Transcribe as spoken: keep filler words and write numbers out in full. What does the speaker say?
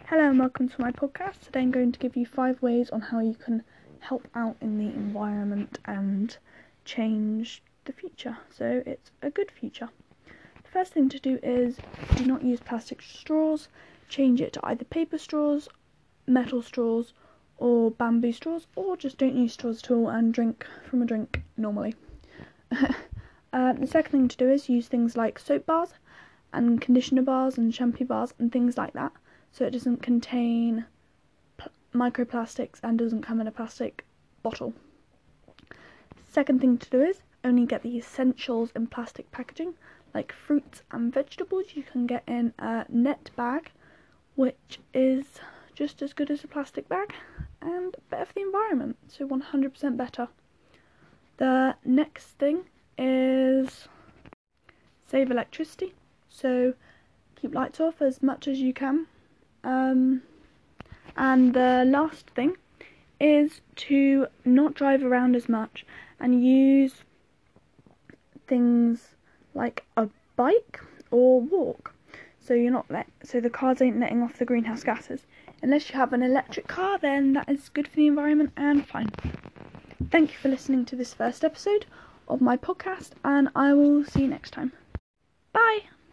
Hello and welcome to my podcast. Today I'm going to give you five ways on how you can help out in the environment and change the future, so it's a good future. The first thing to do is do not use plastic straws. Change it to either paper straws, metal straws or bamboo straws, or just don't use straws at all and drink from a drink normally. uh, the second thing to do is use things like soap bars and conditioner bars and shampoo bars and things like that, so it doesn't contain p- microplastics and doesn't come in a plastic bottle. Second thing to do is only get the essentials in plastic packaging, like fruits and vegetables you can get in a net bag, which is just as good as a plastic bag and better for the environment, so one hundred percent better. The next thing is save electricity, so keep lights off as much as you can. Um, and the last thing is to not drive around as much and use things like a bike or walk, so you're not let so the cars ain't letting off the greenhouse gases. Unless you have an electric car, then that is good for the environment and fine. Thank you for listening to this first episode of my podcast, and I will see you next time. Bye!